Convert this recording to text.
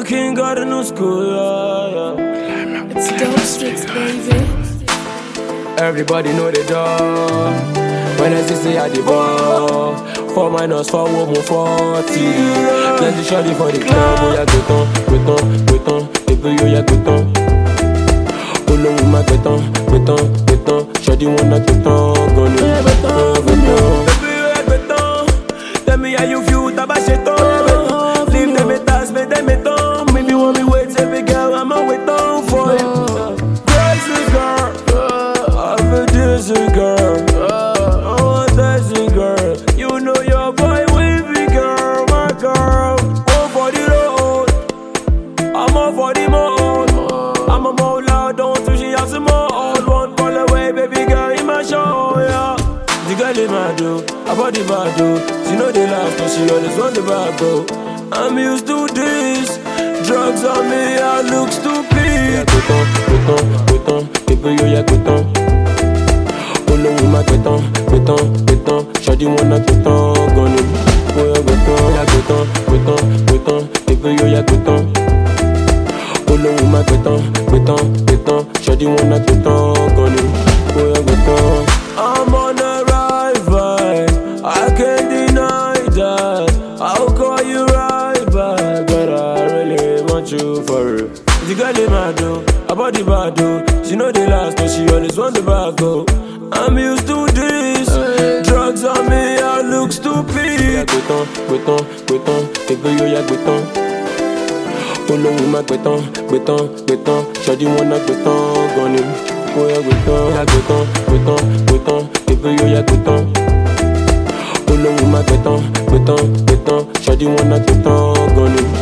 the king of the new school, yeah. It's dope sticks, baby. Everybody know the door. When I say I the ball, 4 minus 4 more 40. Plenty shawty for the club, oh yeah, go ton, baby, oh yeah, go ton. Olóhùn má gbẹ̀tán, shawty wanna gbẹ̀tán, gan ni, gbẹ̀tán. Baby, oh yeah, gbẹ̀tán. Tell me how you feel, tá bá ṣe tán. Leave them a task, make them a tongue. Maybe want me wait, say big girl, I'ma wait on for you. Crazy girl, I'm a dizzy girl. Oh, dizzy girl. You know your boy wavy girl, my girl. Go for the road, I'm on for the mode. I'm a more loud, don't you? She has some more old one. Call away, baby girl, in my show, yeah. The girl in my do, her body bad do. She know the last, but she always want the back go. I'm used to this. Drugs on me, I look stupid. Yeah, go ton, baby, oh yeah, go ton. Olóhùn má gbẹ̀tán, shawty wanna gbẹ̀tán, gan ni, oh yeah, go ton, baby, oh yeah, go ton. Olóhùn má gbẹ̀tán, shawty wanna gbẹ̀tán, gan ni, oh yeah, go ton. I'm on a ride vibe, I can't deny that. I'll call you right back, but I really want you for real. The girl in my do, her body bad do. She know the last, but she always want the back go. I'm used to this. Drugs on me, I look stupid. Yeah, go ton, baby, oh yeah, go ton. Olóhùn má gbẹ̀tán, shawty wanna gbẹ̀tán, gan ni, oh yeah, go ton. Yeah, go ton, baby, oh yeah, go ton. Olóhùn má gbẹ̀tán, shawty wanna gbẹ̀tán, gan ni.